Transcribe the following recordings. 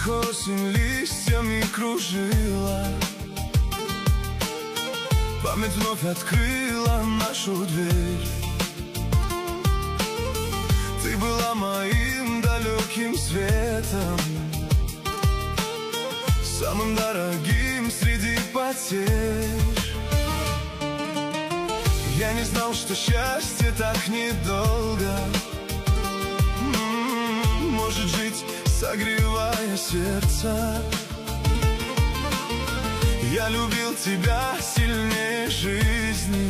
Тихо осень листьями кружила, память вновь открыла нашу дверь. Ты была моим далеким светом, самым дорогим среди потерь. Я не знал, что счастье так недолго может жить, согревая сердце. Я любил тебя сильнее жизни,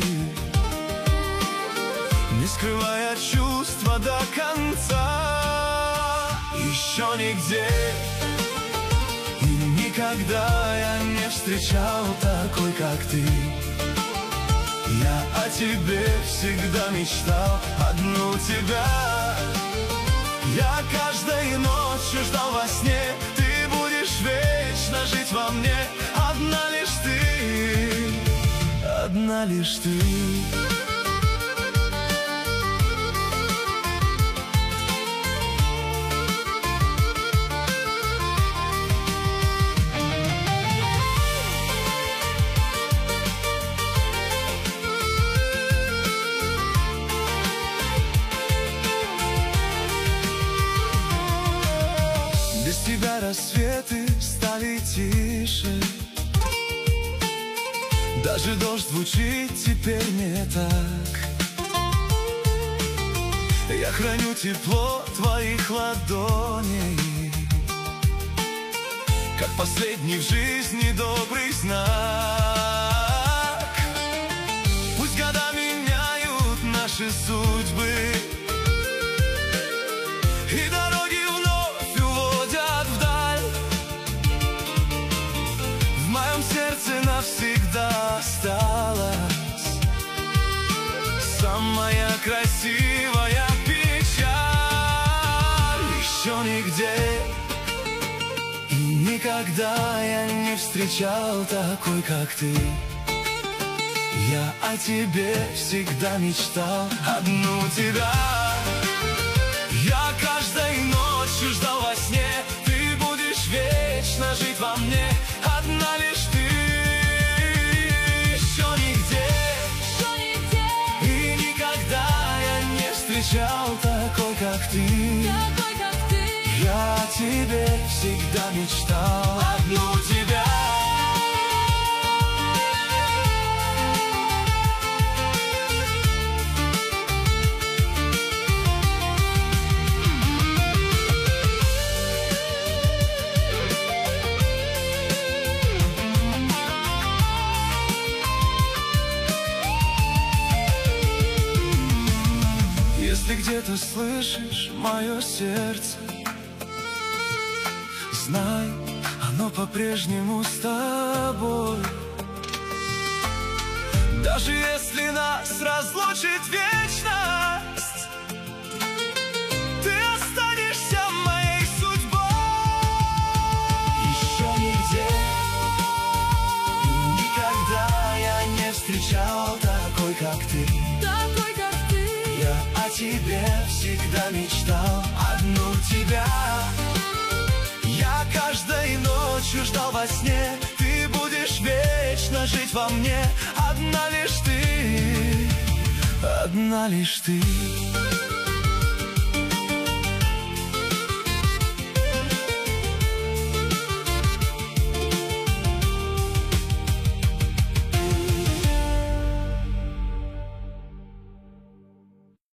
не скрывая чувства до конца. Еще нигде и никогда я не встречал такой, как ты. Я о тебе всегда мечтал, одну тебя. Я каждой ночью ждал во сне, ты будешь вечно жить во мне. Одна лишь ты, одна лишь ты. Без тебя рассветы стали тише, даже дождь звучит теперь не так. Я храню тепло твоих ладоней, как последний в жизни добрый знак. Пусть года меняют наши судьбы, и дороги вновь уводят вдаль. В моем сердце навсегда осталась самая красивая печаль. Еще нигде и никогда я не встречал такой, как ты. Я о тебе всегда мечтал, одну тебя. Я каждой ночью ждал во сне, ты будешь вечно жить во мне. Одна лишь ты. Еще нигде и никогда я не встречал такой, как ты. Я о тебе всегда мечтал, одну тебя. Если где-то слышишь мое сердце, знай, оно по-прежнему с тобой. Даже если нас разлучит вечность, ты останешься моей судьбой. Еще нигде и никогда я не встречал такой, как ты. Я о тебе всегда мечтал, одну тебя. Я каждой ночью ждал во сне, ты будешь вечно жить во мне. Одна лишь ты, одна лишь ты.